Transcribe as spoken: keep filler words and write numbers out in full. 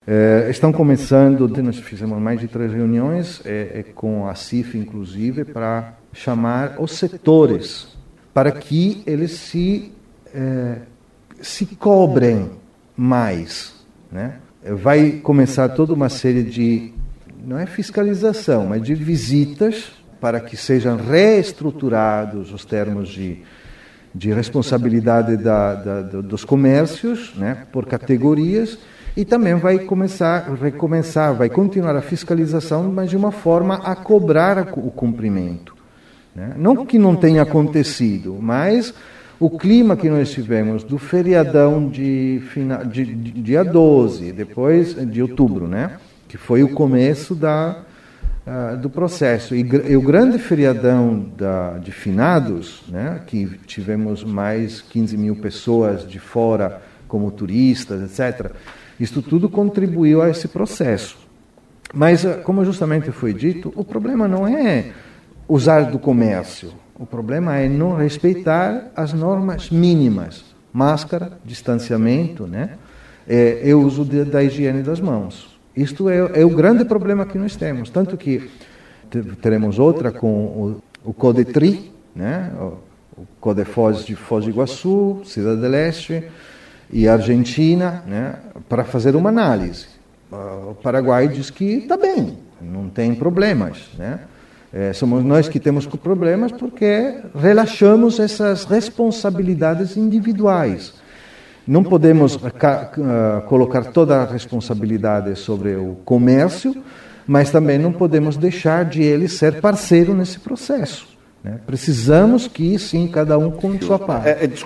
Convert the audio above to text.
É, estão começando, nós fizemos mais de três reuniões é, é, com a C I F, inclusive, para chamar os setores, para que eles se, é, se cobrem mais, né? Vai começar toda uma série de, não é fiscalização, mas de visitas para que sejam reestruturados os termos de, de responsabilidade da, da, dos comércios, né, por categorias. E também vai começar, recomeçar, vai continuar a fiscalização, mas de uma forma a cobrar o cumprimento, né? Não que não tenha acontecido, mas o clima que nós tivemos do feriadão de, de, de dia doze, depois de outubro, né? Que foi o começo da, uh, do processo. E, e o grande feriadão da, de finados, né? Que tivemos mais quinze mil pessoas de fora como turistas, etcétera, isso tudo contribuiu a esse processo. Mas, como justamente foi dito, o problema não é usar do comércio. O problema é não respeitar as normas mínimas. Máscara, distanciamento, né? É, é o uso de, da higiene das mãos. Isto é, é o grande problema que nós temos. Tanto que teremos outra com o, o Codetri, né? O, o Codefoz de Foz do Iguaçu, Cidade do Leste, e a Argentina, né, para fazer uma análise. O Paraguai diz que está bem, não tem problemas, né? É, somos nós que temos problemas porque relaxamos essas responsabilidades individuais. Não podemos ca- uh, colocar toda a responsabilidade sobre o comércio, mas também não podemos deixar de ele ser parceiro nesse processo, né? Precisamos que, sim, cada um com sua parte.